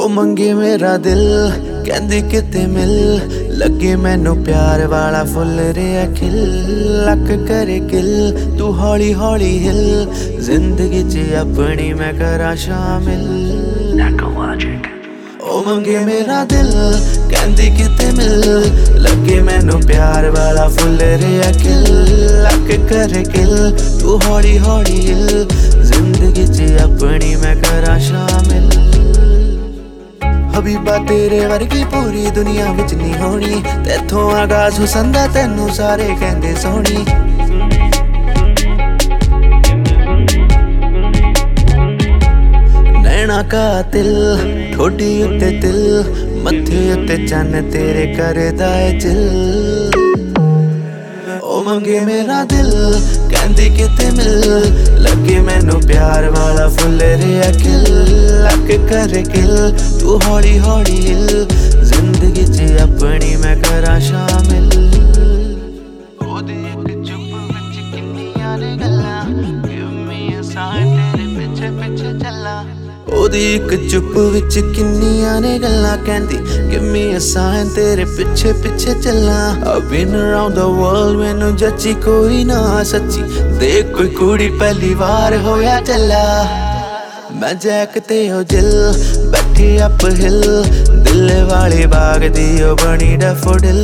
ओ मंगे मेरा दिल कहंदी किते मिल लगे मैनू प्यार वाला फुल रिया खिल लक करे किल तू हौली हौली हिल जिंदगी च अपनी मैं करा शामिल। ओ मंगे मेरा दिल कहंदी किते मिल लगे मैनू प्यार वाला फुल रिया खिल लक करे किल तू हौली हौली हिल जिंदगी च अपनी मैं करा शामिल। हबीबा तेरे वर्गी पूरी दुनिया विच नहीं होनी तैथों आगाज हुसंदा तैनू सारे कहंदे सोहनी। नैना कातिल ठोडी उत्ते तिल मथे उत्ते चन्न तेरे करदा है चिल। ओ मंगे मेरा दिल कहंदी किते मिल लगे मैनू प्यार वाला फुल रिया खिल लक करे किल तू हौली हौली हिल जिंदगी च अपनी मैं करा शामिल। ओदी इक चुप विच किन्नियां ने गल्लां गिव मी अ साइन तेरे पिछे पिछे चला। ओदी इक चुप विच किन्नियां ने गल्लां कहंदी गिव मी अ साइन तेरे पिछे पिछे चला। I've been around the world मैनू जच्ची कोई ना सच्ची देख कोई कुड़ी पहली बार होया चला। मैं जैक ते ओ जिल बैठे अप हिल दिल वाले बाग दी ओ बनी डैफोडिल।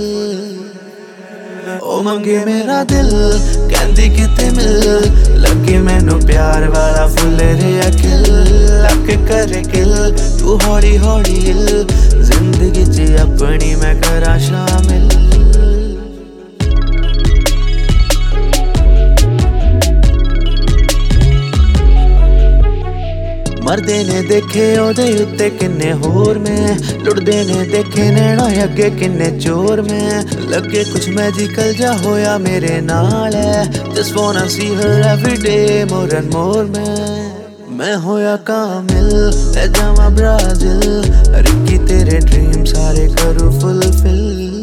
ओ मंगे मेरा दिल कहंदी किते मिल लगे मैनू प्यार वाला फुल रिया खिल लक करे किल तू हौली हौली हिल जिंदगी च अपनी मैं करा शामिल। मरदे ने देखे ओदे उत्ते किन्ने होर मैं लुटदे ने देखे नैना अगे किन्ने चोर मैं लगे कुछ मैजिकल जा होया मेरे नाल है just wanna see her every day more and more. मैं होया कामिल ले जावा ब्राज़ील रिक्की तेरे ड्रीम सारे करूँ फुलफिल।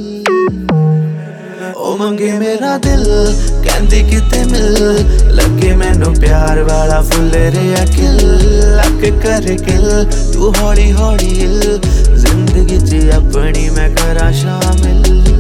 ओ मंगे मेरा दिल कहंदी किते मिल लगे मैनू प्यार वाला फुल रिया खिल लक करे किल तू हौली हौली हिल जिंदगी च अपनी मैं करा शामिल।